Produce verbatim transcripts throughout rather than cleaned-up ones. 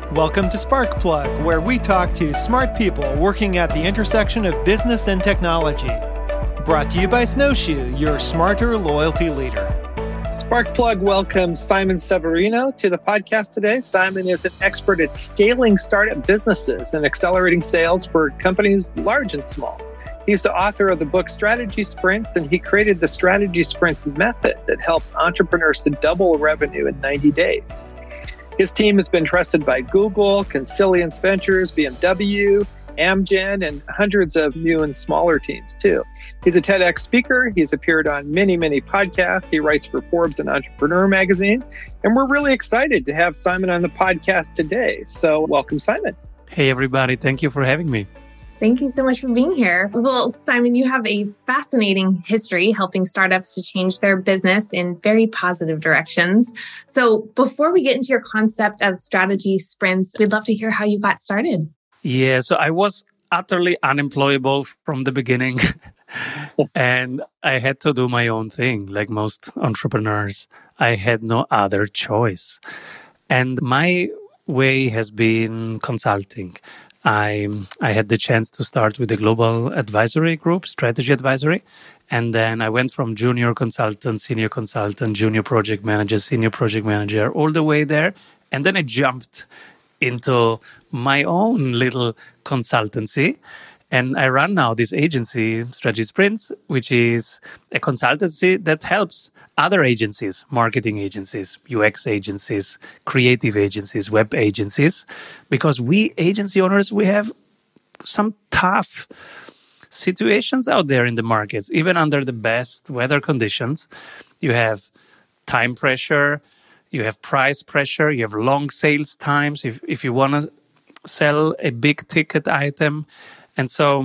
Welcome to Spark Plug, where we talk to smart people working at the intersection of business and technology. Brought to you by Snowshoe, your smarter loyalty leader. Spark Plug welcomes Simon Severino to the podcast today. Simon is an expert at scaling startup businesses and accelerating sales for companies large and small. He's the author of the book Strategy Sprints, and he created the Strategy Sprints method that helps entrepreneurs to double revenue in ninety days. His team has been trusted by Google, Consilience Ventures, B M W, Amgen, and hundreds of new and smaller teams too. He's a TEDx speaker. He's appeared on many, many podcasts. He writes for Forbes and Entrepreneur magazine. And we're really excited to have Simon on the podcast today. So welcome, Simon. Hey, everybody. Thank you for having me. Thank you so much for being here. Well, Simon, you have a fascinating history helping startups to change their business in very positive directions. So before we get into your concept of strategy sprints, we'd love to hear how you got started. Yeah, so I was utterly unemployable from the beginning. And I had to do my own thing, like most entrepreneurs. I had no other choice. And my way has been consulting. I I had the chance to start with the global advisory group, strategy advisory. And then I went from junior consultant, senior consultant, junior project manager, senior project manager, all the way there. And then I jumped into my own little consultancy. And I run now this agency, Strategy Sprints, which is a consultancy that helps other agencies, marketing agencies, U X agencies, creative agencies, web agencies, because we agency owners, we have some tough situations out there in the markets, even under the best weather conditions. You have time pressure, you have price pressure, you have long sales times if, if you want to sell a big ticket item. And so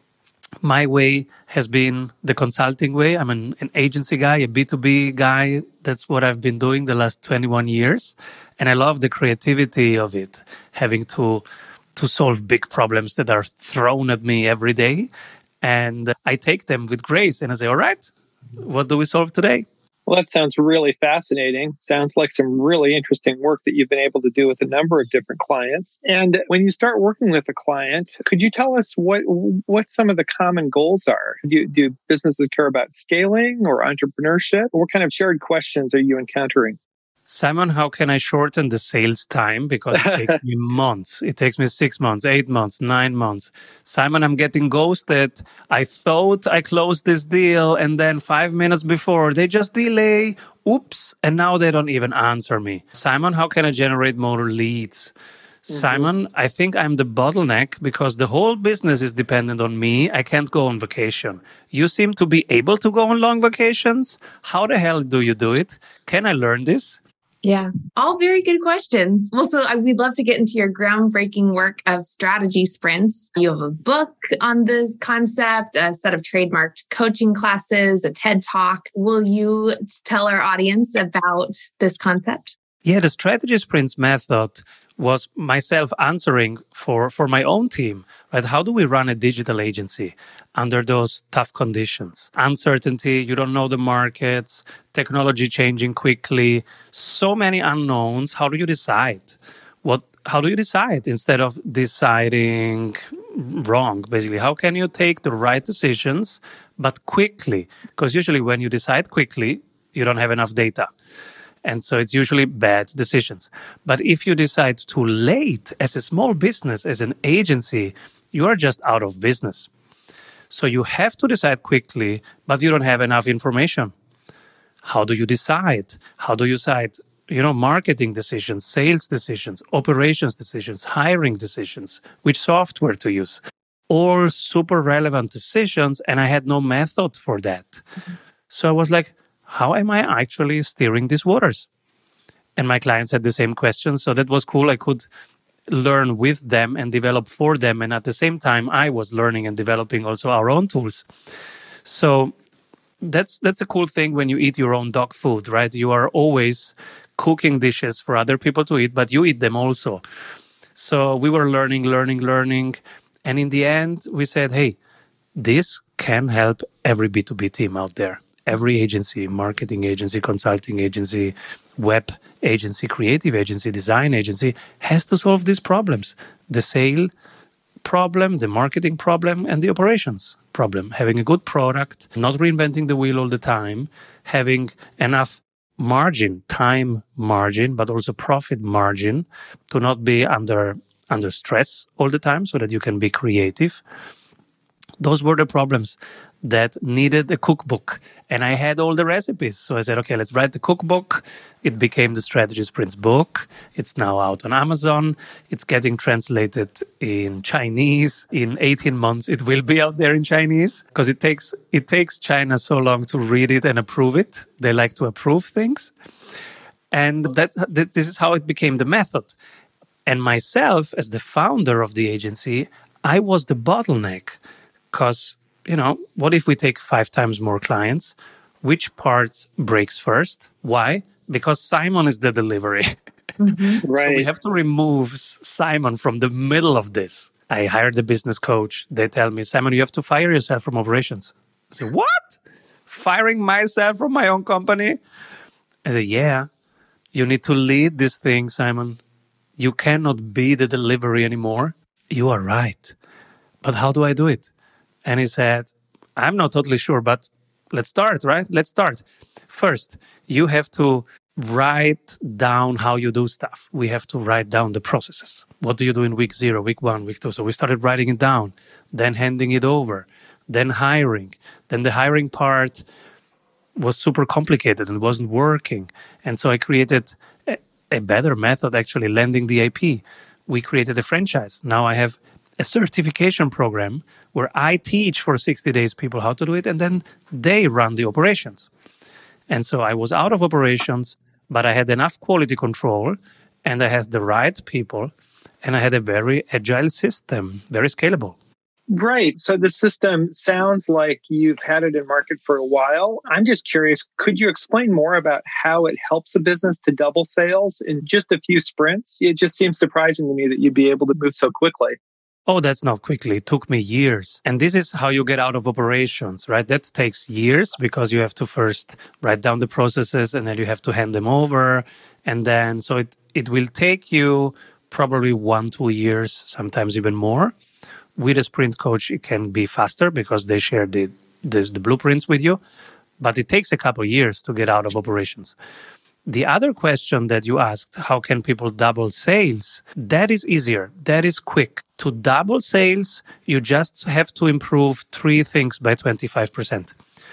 my way has been the consulting way. I'm an, an agency guy, a B two B guy. That's what I've been doing the last twenty-one years. And I love the creativity of it, having to to solve big problems that are thrown at me every day. And I take them with grace and I say, all right, what do we solve today? Well, that sounds really fascinating. Sounds like some really interesting work that you've been able to do with a number of different clients. And when you start working with a client, could you tell us what what some of the common goals are? Do, do businesses care about scaling or entrepreneurship? What kind of shared questions are you encountering? Simon, how can I shorten the sales time? Because it takes me months. It takes me six months, eight months, nine months. Simon, I'm getting ghosted. I thought I closed this deal, and then five minutes before, they just delay. Oops. And now they don't even answer me. Simon, how can I generate more leads? Mm-hmm. Simon, I think I'm the bottleneck because the whole business is dependent on me. I can't go on vacation. You seem to be able to go on long vacations. How the hell do you do it? Can I learn this? Yeah, all very good questions. Well, so we'd love to get into your groundbreaking work of strategy sprints. You have a book on this concept, a set of trademarked coaching classes, a TED Talk. Will you tell our audience about this concept? Yeah, the strategy sprints method was myself answering for, for my own team, right? How do we run a digital agency under those tough conditions? Uncertainty, you don't know the markets, technology changing quickly, so many unknowns. How do you decide? What? How do you decide instead of deciding wrong, basically? How can you take the right decisions, but quickly? Because usually when you decide quickly, you don't have enough data. And so it's usually bad decisions. But if you decide too late as a small business, as an agency, you are just out of business. So you have to decide quickly, but you don't have enough information. How do you decide? How do you decide, you know, marketing decisions, sales decisions, operations decisions, hiring decisions, which software to use? All super relevant decisions, and I had no method for that. Mm-hmm. So I was like, how am I actually steering these waters? And my clients had the same question. So that was cool. I could learn with them and develop for them. And at the same time, I was learning and developing also our own tools. So that's that's a cool thing when you eat your own dog food, right? You are always cooking dishes for other people to eat, but you eat them also. So we were learning, learning, learning. And in the end, we said, hey, this can help every B two B team out there. every agency, marketing agency, consulting agency, web agency, creative agency, design agency, has to solve these problems. The sale problem, the marketing problem, and the operations problem. Having a good product, not reinventing the wheel all the time, having enough margin, time margin, but also profit margin to not be under under stress all the time so that you can be creative. Those were the problems that needed a cookbook. And I had all the recipes. So I said, okay, let's write the cookbook. It became the Strategy Sprints book. It's now out on Amazon. It's getting translated in Chinese. In eighteen months, it will be out there in Chinese because it takes it takes China so long to read it and approve it. They like to approve things. And that, that this is how it became the method. And myself, as the founder of the agency, I was the bottleneck because, you know, what if we take five times more clients? Which part breaks first? Why? Because Simon is the delivery. Mm-hmm. Right. So we have to remove Simon from the middle of this. I hired the business coach. They tell me, Simon, you have to fire yourself from operations. I say, what? Firing myself from my own company? I say, yeah. You need to lead this thing, Simon. You cannot be the delivery anymore. You are right. But how do I do it? And he said, I'm not totally sure, but let's start, right? Let's start. First, you have to write down how you do stuff. We have to write down the processes. What do you do in week zero, week one, week two? So we started writing it down, then handing it over, then hiring. Then the hiring part was super complicated and wasn't working. And so I created a, a better method, actually, landing the I P. We created a franchise. Now I have a certification program where I teach for sixty days people how to do it, and then they run the operations. And so I was out of operations, but I had enough quality control, and I had the right people, and I had a very agile system, very scalable. Right. So the system sounds like you've had it in market for a while. I'm just curious, could you explain more about how it helps a business to double sales in just a few sprints? It just seems surprising to me that you'd be able to move so quickly. Oh, that's not quickly. It took me years. And this is how you get out of operations, right? That takes years because you have to first write down the processes and then you have to hand them over. And then, so it, it will take you probably one, two years, sometimes even more. With a sprint coach, it can be faster because they share the, the, the blueprints with you. But it takes a couple of years to get out of operations. The other question that you asked, how can people double sales? That is easier. That is quick. To double sales, you just have to improve three things by twenty-five percent.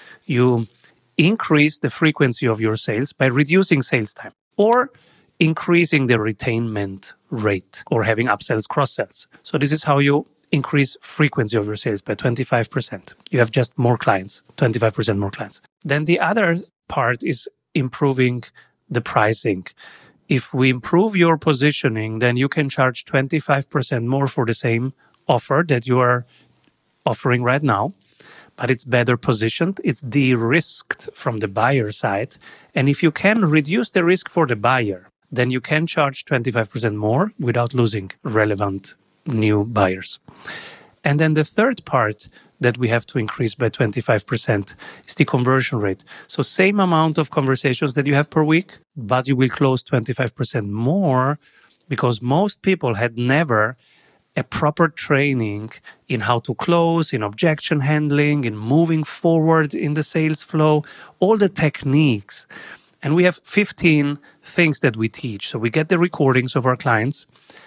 You increase the frequency of your sales by reducing sales time or increasing the retainment rate or having upsells, cross-sells. So this is how you increase frequency of your sales by twenty-five percent. You have just more clients, twenty-five percent more clients. Then the other part is improving the pricing. If we improve your positioning, then you can charge twenty-five percent more for the same offer that you are offering right now, but it's better positioned. It's de-risked from the buyer side. And if you can reduce the risk for the buyer, then you can charge twenty-five percent more without losing relevant new buyers. And then the third part that we have to increase by twenty-five percent is the conversion rate. So same amount of conversations that you have per week, but you will close twenty-five percent more because most people had never a proper training in how to close, in objection handling, in moving forward in the sales flow, all the techniques. And we have fifteen things that we teach. So we get the recordings of our clients,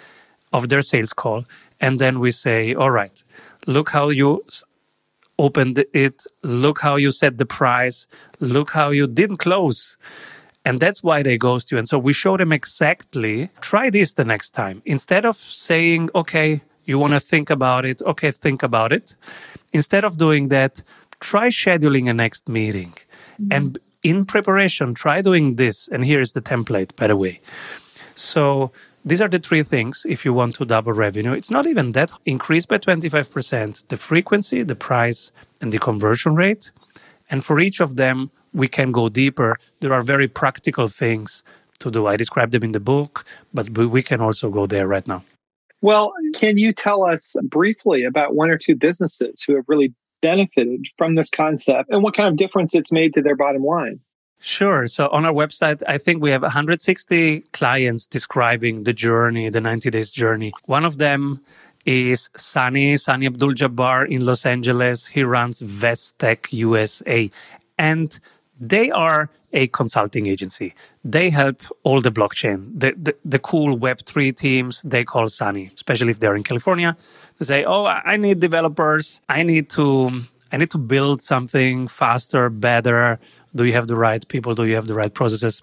of their sales call, and then we say, all right, look how you opened it, look how you set the price, look how you didn't close. And that's why they ghost you. And so we show them exactly, try this the next time. Instead of saying, okay, you want to think about it, okay, think about it. Instead of doing that, try scheduling a next meeting. Mm-hmm. And in preparation, try doing this. And here's the template, by the way. So these are the three things if you want to double revenue. It's not even that. Increase by twenty-five percent the frequency, the price, and the conversion rate. And for each of them, we can go deeper. There are very practical things to do. I described them in the book, but we can also go there right now. Well, can you tell us briefly about one or two businesses who have really benefited from this concept and what kind of difference it's made to their bottom line? Sure. So on our website, I think we have one hundred sixty clients describing the journey, the ninety days journey. One of them is Sunny, Sunny Abdul-Jabbar in Los Angeles. He runs Vestech U S A. And they are a consulting agency. They help all the blockchain, the, the, the cool Web three teams, they call Sunny, especially if they're in California. They say, oh, I need developers. I need to, I need to build something faster, better. Do you have the right people? Do you have the right processes?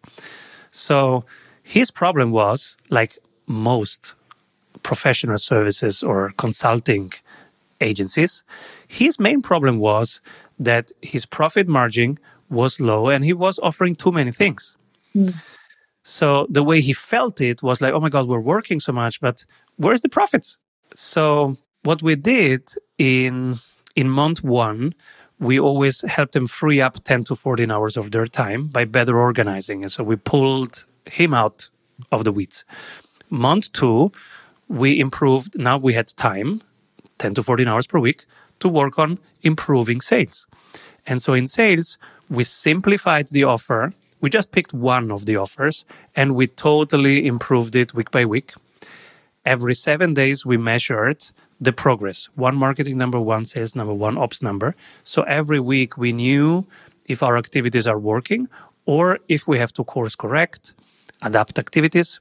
So his problem was, like most professional services or consulting agencies, his main problem was that his profit margin was low and he was offering too many things. Mm. So the way he felt it was like, oh my God, we're working so much, but where's the profits? So what we did in in month one, we always helped them free up ten to fourteen hours of their time by better organizing. And so we pulled him out of the weeds. Month two, we improved. Now we had time, ten to fourteen hours per week, to work on improving sales. And so in sales, we simplified the offer. We just picked one of the offers and we totally improved it week by week. Every seven days, we measured the progress. One marketing number, one sales number, one ops number. So every week we knew if our activities are working or if we have to course correct, adapt activities.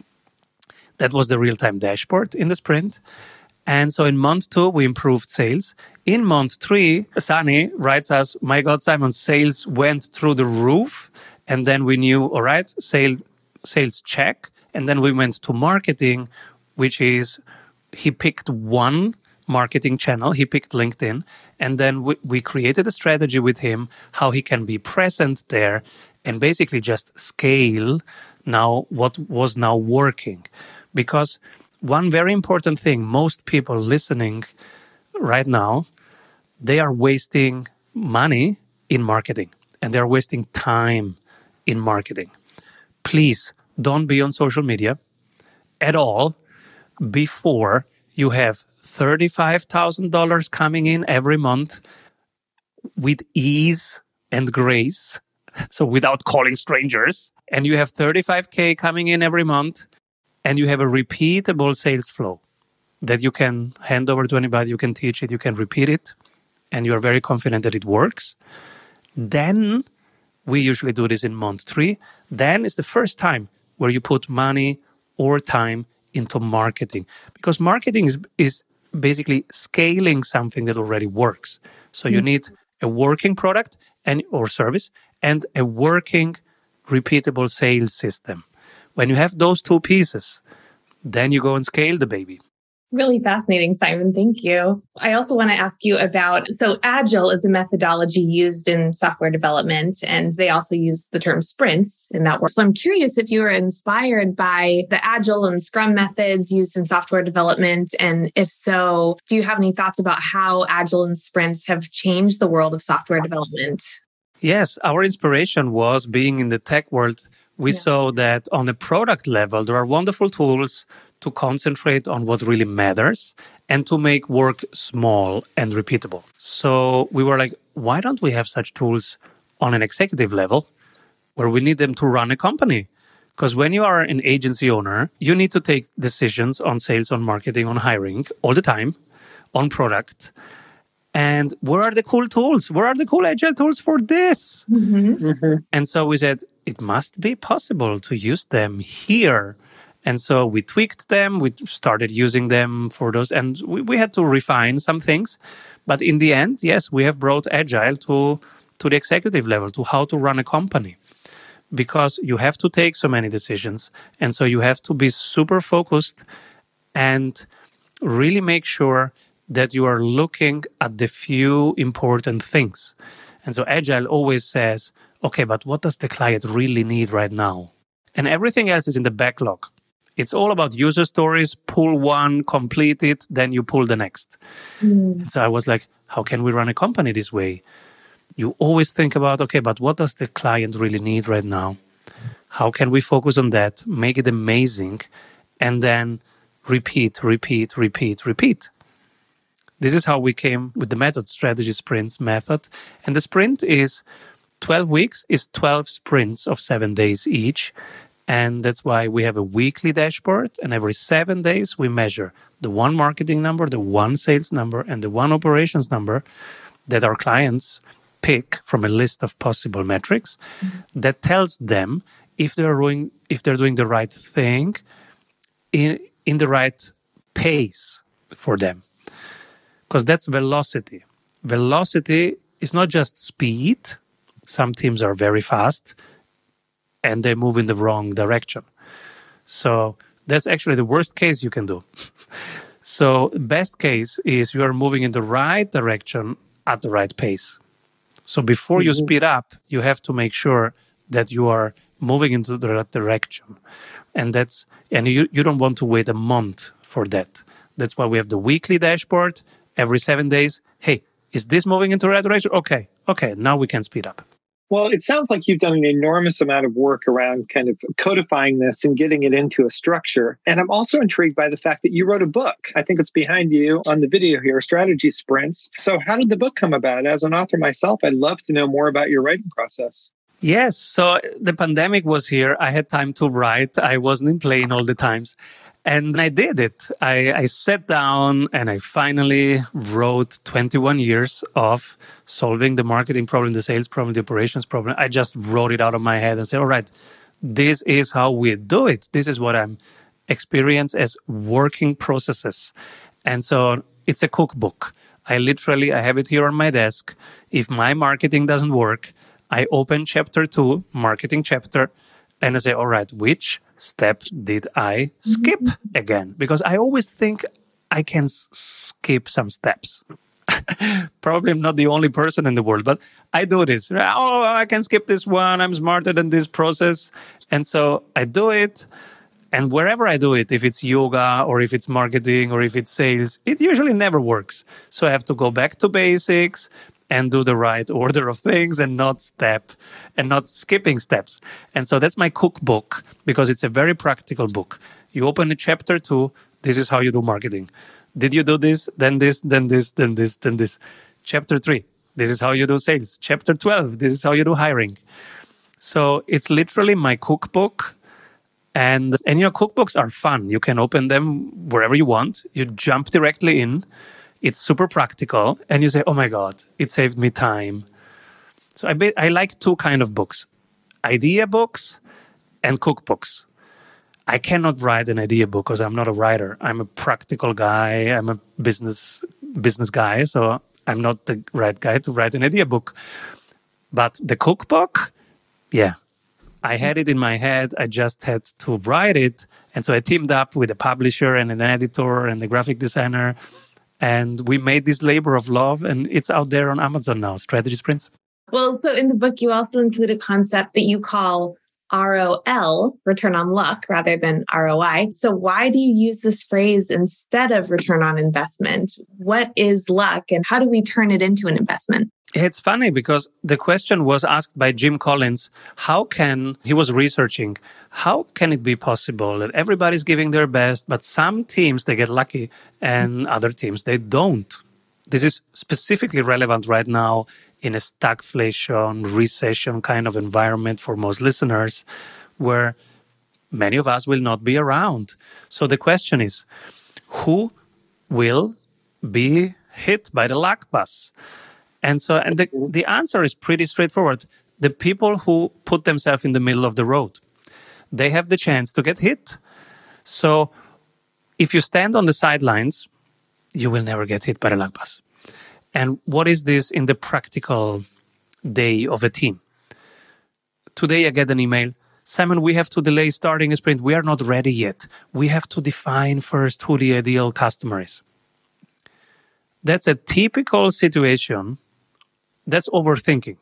That was the real-time dashboard in the sprint. And so in month two, we improved sales. In month three, Sunny writes us, my God, Simon, sales went through the roof. And then we knew, all right, sales, sales check. And then we went to marketing, which is, he picked one marketing channel. He picked LinkedIn. And then we, we created a strategy with him, how he can be present there and basically just scale now what was now working. Because one very important thing, most people listening right now, they are wasting money in marketing and they're wasting time in marketing. Please don't be on social media at all before you have thirty-five thousand dollars coming in every month with ease and grace, so without calling strangers, and you have thirty-five K coming in every month, and you have a repeatable sales flow that you can hand over to anybody, you can teach it, you can repeat it, and you're very confident that it works. Then, we usually do this in month three, then is the first time where you put money or time into marketing. Because marketing is, is basically scaling something that already works. So you mm-hmm. need a working product and or service and a working, repeatable sales system. When you have those two pieces, then you go and scale the baby. Really fascinating, Simon. Thank you. I also want to ask you about, so Agile is a methodology used in software development, and they also use the term sprints in that work. So I'm curious if you were inspired by the Agile and Scrum methods used in software development, and if so, do you have any thoughts about how Agile and sprints have changed the world of software development? Yes, our inspiration was being in the tech world. We yeah. saw that on a product level, there are wonderful tools to concentrate on what really matters and to make work small and repeatable. So we were like, why don't we have such tools on an executive level where we need them to run a company? Because when you are an agency owner, you need to take decisions on sales, on marketing, on hiring all the time, on product. And where are the cool tools? Where are the cool agile tools for this? Mm-hmm. Mm-hmm. And so we said, it must be possible to use them here. And so we tweaked them, we started using them for those, and we, we had to refine some things. But in the end, yes, we have brought Agile to, to the executive level, to how to run a company. Because you have to take so many decisions. And so you have to be super focused and really make sure that you are looking at the few important things. And so Agile always says, okay, but what does the client really need right now? And everything else is in the backlog. It's all about user stories, pull one, complete it, then you pull the next. Mm. And so I was like, how can we run a company this way? You always think about, okay, but what does the client really need right now? How can we focus on that, make it amazing, and then repeat, repeat, repeat, repeat? This is how we came with the method, strategy sprints method. And the sprint is twelve weeks, is twelve sprints of seven days each. And that's why we have a weekly dashboard. And every seven days, we measure the one marketing number, the one sales number, and the one operations number that our clients pick from a list of possible metrics mm-hmm. that tells them if they're doing, if they're doing the right thing in, in the right pace for them. Because that's velocity. Velocity is not just speed. Some teams are very fast and they move in the wrong direction. So that's actually the worst case you can do. So best case is you are moving in the right direction at the right pace. So before mm-hmm. you speed up, you have to make sure that you are moving into the right direction. And that's and you, you don't want to wait a month for that. That's why we have the weekly dashboard every seven days. Hey, is this moving into the right direction? Okay, okay, now we can speed up. Well, it sounds like you've done an enormous amount of work around kind of codifying this and getting it into a structure. And I'm also intrigued by the fact that you wrote a book. I think it's behind you on the video here, Strategy Sprints. So how did the book come about? As an author myself, I'd love to know more about your writing process. Yes. So the pandemic was here. I had time to write. I wasn't in plane all the times. And I did it. I, I sat down and I finally wrote twenty-one years of solving the marketing problem, the sales problem, the operations problem. I just wrote it out of my head and said, all right, this is how we do it. This is what I'm experienced as working processes. And so it's a cookbook. I literally, I have it here on my desk. If my marketing doesn't work, I open chapter two, marketing chapter, and I say, all right, which step did I skip again? Because I always think I can s- skip some steps. Probably I'm not the only person in the world, but I do this. Oh, I can skip this one. I'm smarter than this process. And so I do it. And wherever I do it, if it's yoga or if it's marketing or if it's sales, it usually never works. So I have to go back to basics and do the right order of things and not step and not skipping steps. And so that's my cookbook because it's a very practical book. You open a chapter two, this is how you do marketing. Did you do this, then this, then this, then this, then this. Chapter three, this is how you do sales. Chapter twelve, this is how you do hiring. So it's literally my cookbook. And, and your cookbooks are fun. You can open them wherever you want. You jump directly in. It's super practical. And you say, oh my God, it saved me time. So I be, I like two kind of books. Idea books and cookbooks. I cannot write an idea book because I'm not a writer. I'm a practical guy. I'm a business business guy. So I'm not the right guy to write an idea book. But the cookbook, yeah. I had it in my head. I just had to write it. And so I teamed up with a publisher and an editor and a graphic designer. And we made this labor of love. And it's out there on Amazon now, Strategy Sprints. Well, so in the book, you also include a concept that you call R O L, return on luck, rather than R O I. So why do you use this phrase instead of return on investment? What is luck and how do we turn it into an investment? It's funny because the question was asked by Jim Collins. How can, he was researching, how can it be possible that everybody's giving their best, but some teams, they get lucky and other teams, they don't? This is specifically relevant right now in a stagflation, recession kind of environment for most listeners, where many of us will not be around. So the question is, who will be hit by the luck bus? And so, and the, the answer is pretty straightforward. The people who put themselves in the middle of the road, they have the chance to get hit. So if you stand on the sidelines, you will never get hit by the luck bus. And what is this in the practical day of a team? Today I get an email. Simon, we have to delay starting a sprint. We are not ready yet. We have to define first who the ideal customer is. That's a typical situation. That's overthinking.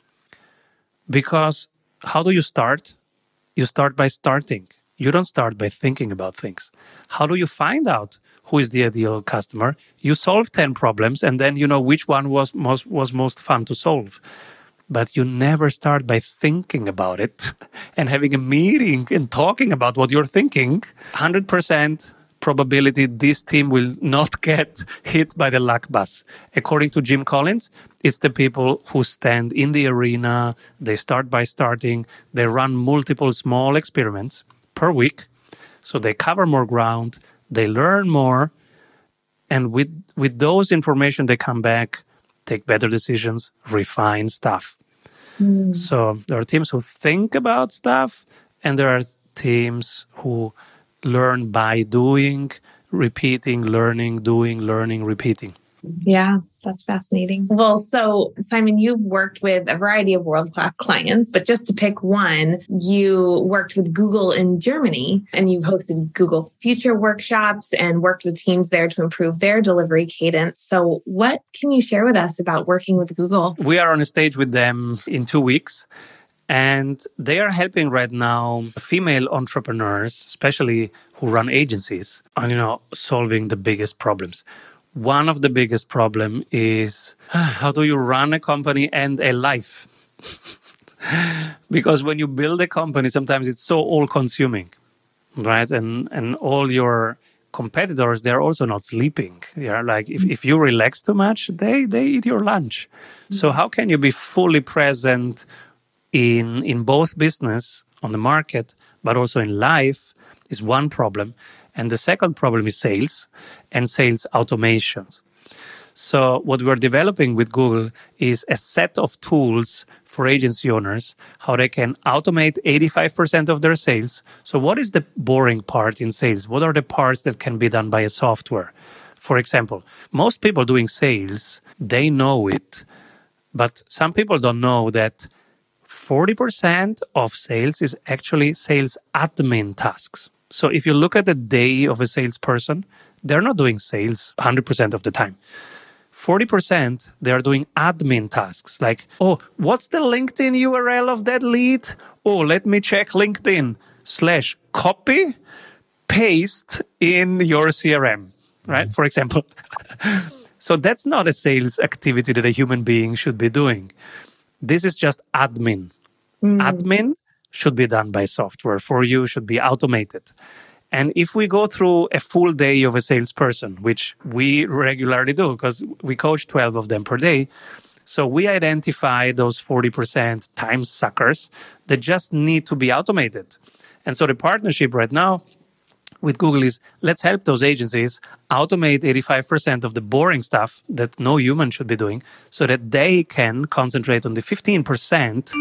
Because how do you start? You start by starting. You don't start by thinking about things. How do you find out who is the ideal customer? You solve ten problems and then you know which one was most, was most fun to solve. But you never start by thinking about it and having a meeting and talking about what you're thinking. one hundred percent probability this team will not get hit by the luck bus. According to Jim Collins, it's the people who stand in the arena, they start by starting, they run multiple small experiments per week, so they cover more ground, they learn more, and with, with those information, they come back, take better decisions, refine stuff. Mm. So there are teams who think about stuff, and there are teams who learn by doing, repeating, learning, doing, learning, repeating. Yeah, that's fascinating. Well, so Simon, you've worked with a variety of world-class clients, but just to pick one, you worked with Google in Germany, and you've hosted Google Future workshops and worked with teams there to improve their delivery cadence. So what can you share with us about working with Google? We are on a stage with them in two weeks. And they are helping right now female entrepreneurs, especially who run agencies, on, you know, solving the biggest problems. One of the biggest problem is how do you run a company and a life? Because when you build a company, sometimes it's so all-consuming, right? And and all your competitors, they're also not sleeping. Yeah, like if, if you relax too much, they they eat your lunch. Mm-hmm. So how can you be fully present in in both business on the market, but also in life is one problem. And the second problem is sales and sales automations. So what we're developing with Google is a set of tools for agency owners, how they can automate eighty-five percent of their sales. So what is the boring part in sales? What are the parts that can be done by a software? For example, most people doing sales, they know it, but some people don't know that forty percent of sales is actually sales admin tasks. So if you look at the day of a salesperson, they're not doing sales one hundred percent of the time. forty percent, they are doing admin tasks like, oh, what's the LinkedIn U R L of that lead? Oh, let me check LinkedIn slash copy, paste in your C R M, right? For example. So that's not a sales activity that a human being should be doing. This is just admin. Mm. Admin should be done by software for you, should be automated. And if we go through a full day of a salesperson, which we regularly do because we coach twelve of them per day, so we identify those forty percent time suckers that just need to be automated. And so the partnership right now with Google is let's help those agencies automate eighty-five percent of the boring stuff that no human should be doing so that they can concentrate on the fifteen percent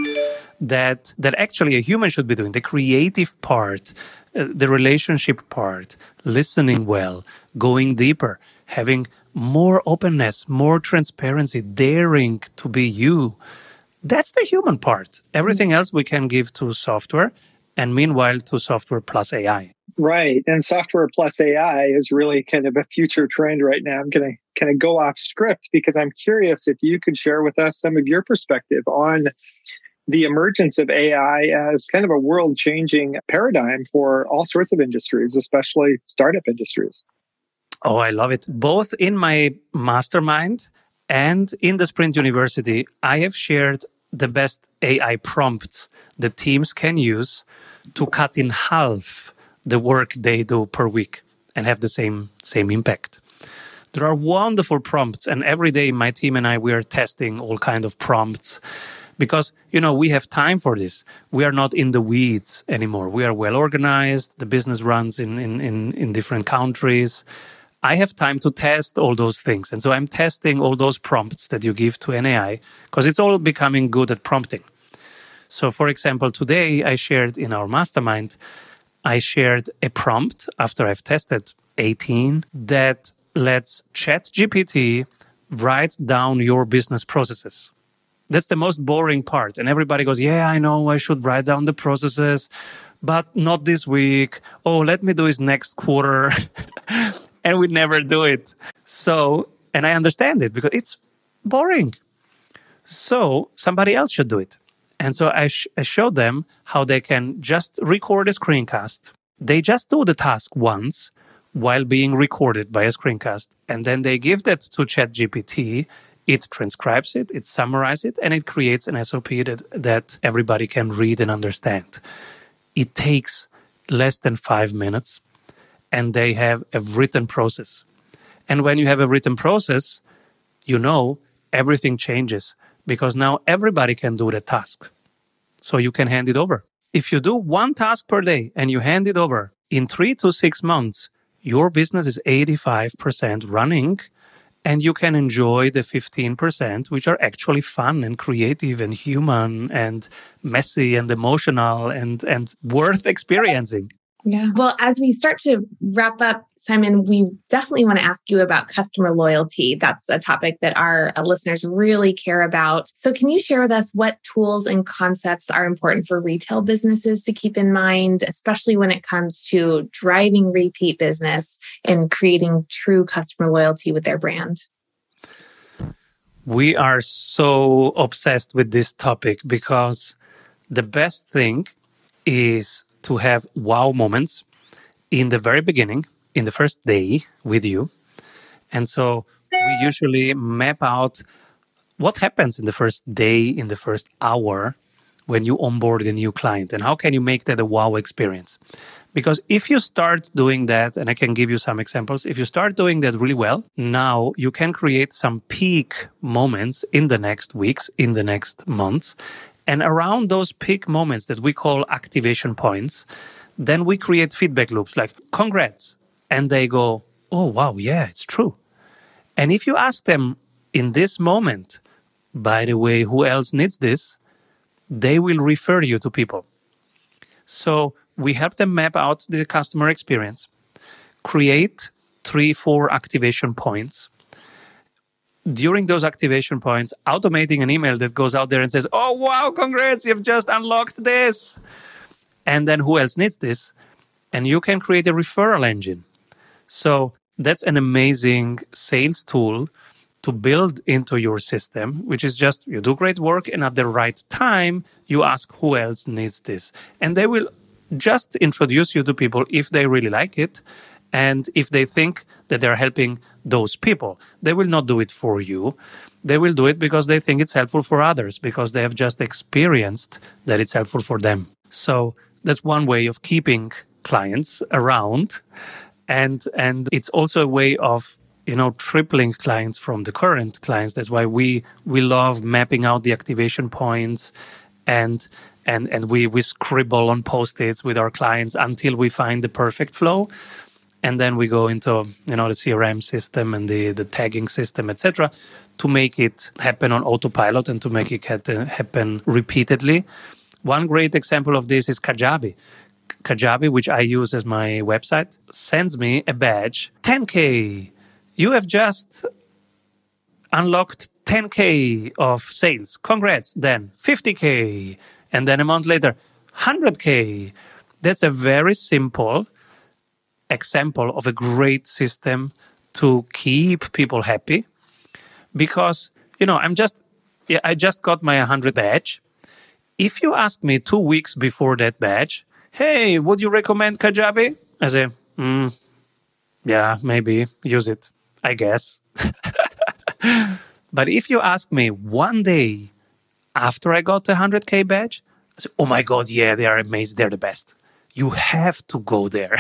that that actually a human should be doing, the creative part, uh, the relationship part, listening well, going deeper, having more openness, more transparency, daring to be you. That's the human part. Everything else we can give to software, and meanwhile to software plus A I. Right. And software plus A I is really kind of a future trend right now. I'm going to kind of go off script because I'm curious if you could share with us some of your perspective on the emergence of A I as kind of a world-changing paradigm for all sorts of industries, especially startup industries. Oh, I love it. Both in my mastermind and in the Sprint University, I have shared the best A I prompts that teams can use to cut in half the work they do per week and have the same same impact. There are wonderful prompts, and every day my team and I, we are testing all kinds of prompts because, you know, we have time for this. We are not in the weeds anymore. We are well organized. The business runs in, in, in, in different countries. I have time to test all those things. And so I'm testing all those prompts that you give to an A I because it's all becoming good at prompting. So, for example, today I shared in our mastermind, I shared a prompt after I've tested eighteen that lets ChatGPT write down your business processes. That's the most boring part. And everybody goes, yeah, I know I should write down the processes, but not this week. Oh, let me do it next quarter. And we never do it. So, and I understand it because it's boring. So somebody else should do it. And so I, sh- I showed them how they can just record a screencast. They just do the task once while being recorded by a screencast. And then they give that to ChatGPT. It transcribes it, it summarizes it, and it creates an S O P that, that everybody can read and understand. It takes less than five minutes. and they have a written process. And when you have a written process, you know everything changes because now everybody can do the task. So you can hand it over. If you do one task per day and you hand it over, in three to six months, your business is eighty-five percent running, and you can enjoy the fifteen percent, which are actually fun and creative and human and messy and emotional and, and worth experiencing. Yeah. Well, as we start to wrap up, Simon, we definitely want to ask you about customer loyalty. That's a topic that our uh, listeners really care about. So can you share with us what tools and concepts are important for retail businesses to keep in mind, especially when it comes to driving repeat business and creating true customer loyalty with their brand? We are so obsessed with this topic because the best thing is to have wow moments in the very beginning, in the first day with you. And so we usually map out what happens in the first day, in the first hour when you onboard a new client, and how can you make that a wow experience? Because if you start doing that, and I can give you some examples, if you start doing that really well, now you can create some peak moments in the next weeks, in the next months. And around those peak moments that we call activation points, then we create feedback loops like, congrats. And they go, oh, wow, yeah, it's true. And if you ask them in this moment, by the way, who else needs this? They will refer you to people. So we help them map out the customer experience, create three, four activation points. During those activation points, automating an email that goes out there and says, oh, wow, congrats, you've just unlocked this. And then who else needs this? And you can create a referral engine. So that's an amazing sales tool to build into your system, which is just you do great work and at the right time, you ask who else needs this. And they will just introduce you to people if they really like it. And if they think that they're helping those people, they will not do it for you. They will do it because they think it's helpful for others, because they have just experienced that it's helpful for them. So that's one way of keeping clients around. And, and it's also a way of, you know, tripling clients from the current clients. That's why we, we love mapping out the activation points and and, and we, we scribble on Post-its with our clients until we find the perfect flow. And then we go into, you know, the C R M system and the, the tagging system, et cetera, to make it happen on autopilot and to make it happen repeatedly. One great example of this is Kajabi. Kajabi, which I use as my website, sends me a badge, ten K. You have just unlocked ten K of sales. Congrats. Then fifty K. And then a month later, one hundred K. That's a very simple example of a great system to keep people happy, because, you know, I'm just, yeah, I just got my one hundred badge. If you ask me two weeks before that badge, hey, would you recommend Kajabi? I say, mm, yeah, maybe use it, I guess. But if you ask me one day after I got the one hundred K badge, I say, oh my God, yeah, they are amazing. They're the best. You have to go there.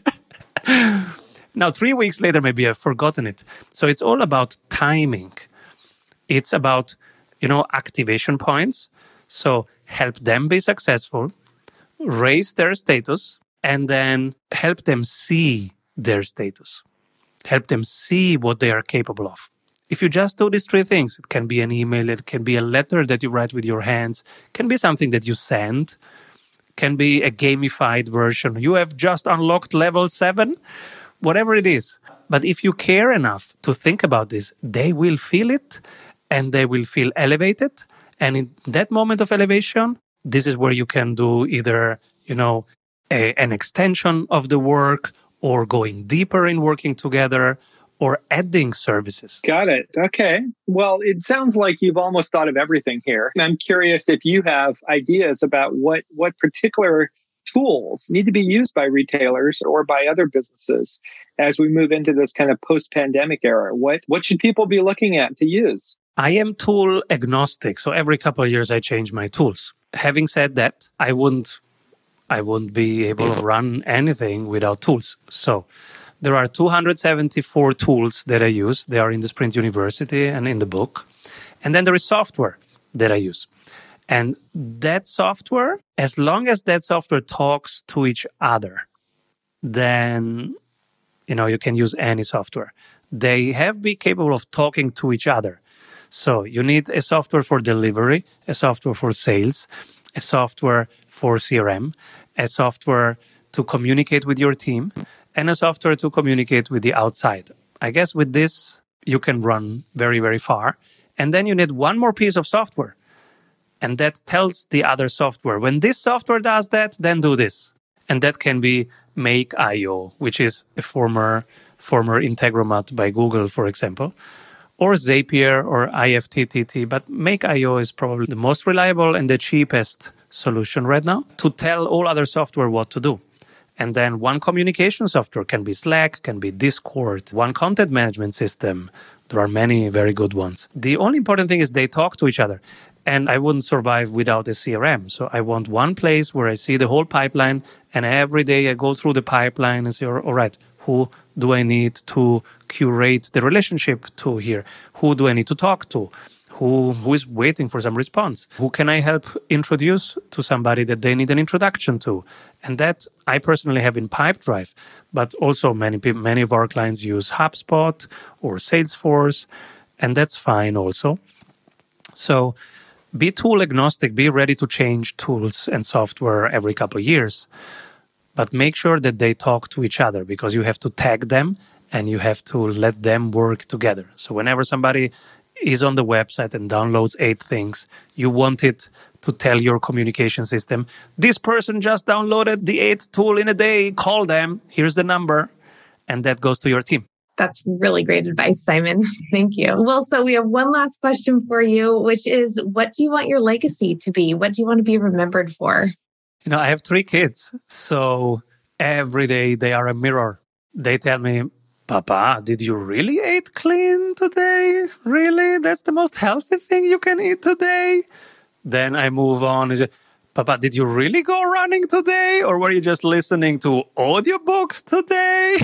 Now, three weeks later, maybe I've forgotten it. So it's all about timing. It's about, you know, activation points. So help them be successful, raise their status, and then help them see their status. Help them see what they are capable of. If you just do these three things, it can be an email, it can be a letter that you write with your hands, it can be something that you send, can be a gamified version. You have just unlocked level seven, whatever it is. But if you care enough to think about this, they will feel it and they will feel elevated. And in that moment of elevation, this is where you can do either, you know, a, an extension of the work or going deeper in working together or adding services. Got it. Okay. Well, it sounds like you've almost thought of everything here. And I'm curious if you have ideas about what, what particular tools need to be used by retailers or by other businesses as we move into this kind of post-pandemic era. What, what should people be looking at to use? I am tool agnostic. So every couple of years, I change my tools. Having said that, I wouldn't I wouldn't be able to run anything without tools. So there are two hundred seventy-four tools that I use. They are in the Sprint University and in the book. And then there is software that I use. And that software, as long as that software talks to each other, then, you know, you can use any software. They have to be capable of talking to each other. So you need a software for delivery, a software for sales, a software for C R M, a software to communicate with your team, and a software to communicate with the outside. I guess with this, you can run very, very far. And then you need one more piece of software. And that tells the other software, when this software does that, then do this. And that can be Make dot I O, which is a former, former Integromat by Google, for example, or Zapier or I F T T T. But Make dot I O is probably the most reliable and the cheapest solution right now to tell all other software what to do. And then one communication software can be Slack, can be Discord, one content management system. There are many very good ones. The only important thing is they talk to each other. And I wouldn't survive without a C R M. So I want one place where I see the whole pipeline, and every day I go through the pipeline and say, all right, who do I need to curate the relationship to here? Who do I need to talk to? Who, who is waiting for some response? Who can I help introduce to somebody that they need an introduction to? And that I personally have in Pipedrive, but also many people, many of our clients use HubSpot or Salesforce, and that's fine also. So be tool agnostic, be ready to change tools and software every couple of years, but make sure that they talk to each other, because you have to tag them and you have to let them work together. So whenever somebody is on the website and downloads eight things, you want it to tell your communication system, this person just downloaded the eighth tool in a day, call them, here's the number, and that goes to your team. That's really great advice, Simon. Thank you. Well, so we have one last question for you, which is, what do you want your legacy to be? What do you want to be remembered for? You know, I have three kids, so every day they are a mirror. They tell me, Papa, did you really eat clean today? Really? That's the most healthy thing you can eat today? Then I move on. And say, Papa, did you really go running today? Or were you just listening to audiobooks today?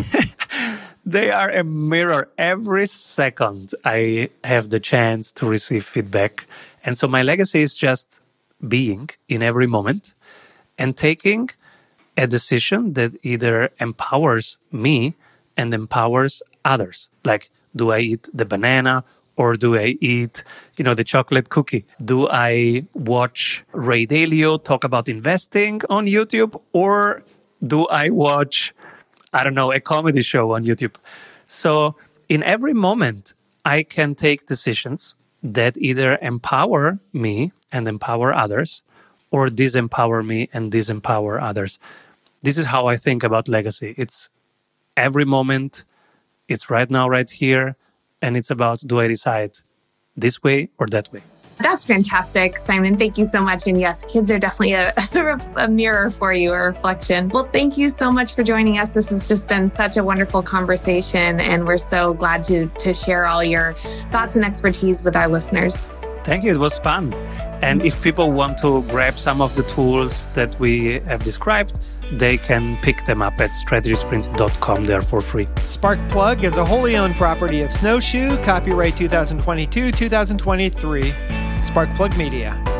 They are a mirror. Every second I have the chance to receive feedback. And so my legacy is just being in every moment and taking a decision that either empowers me and empowers others. Like, do I eat the banana or do I eat, you know, the chocolate cookie? Do I watch Ray Dalio talk about investing on YouTube, or do I watch, I don't know, a comedy show on YouTube? So in every moment, I can take decisions that either empower me and empower others, or disempower me and disempower others. This is how I think about legacy. It's every moment, it's right now, right here, and it's about, do I decide this way or that way? That's fantastic, Simon. Thank you so much. And yes, kids are definitely a, a mirror for you, a reflection. Well, thank you so much for joining us. This has just been such a wonderful conversation, and we're so glad to, to share all your thoughts and expertise with our listeners. Thank you. It was fun. And if people want to grab some of the tools that we have described, they can pick them up at strategy sprints dot com. They're for free. Sparkplug is a wholly owned property of Snowshoe, copyright twenty twenty-two to twenty twenty-three. Sparkplug Media.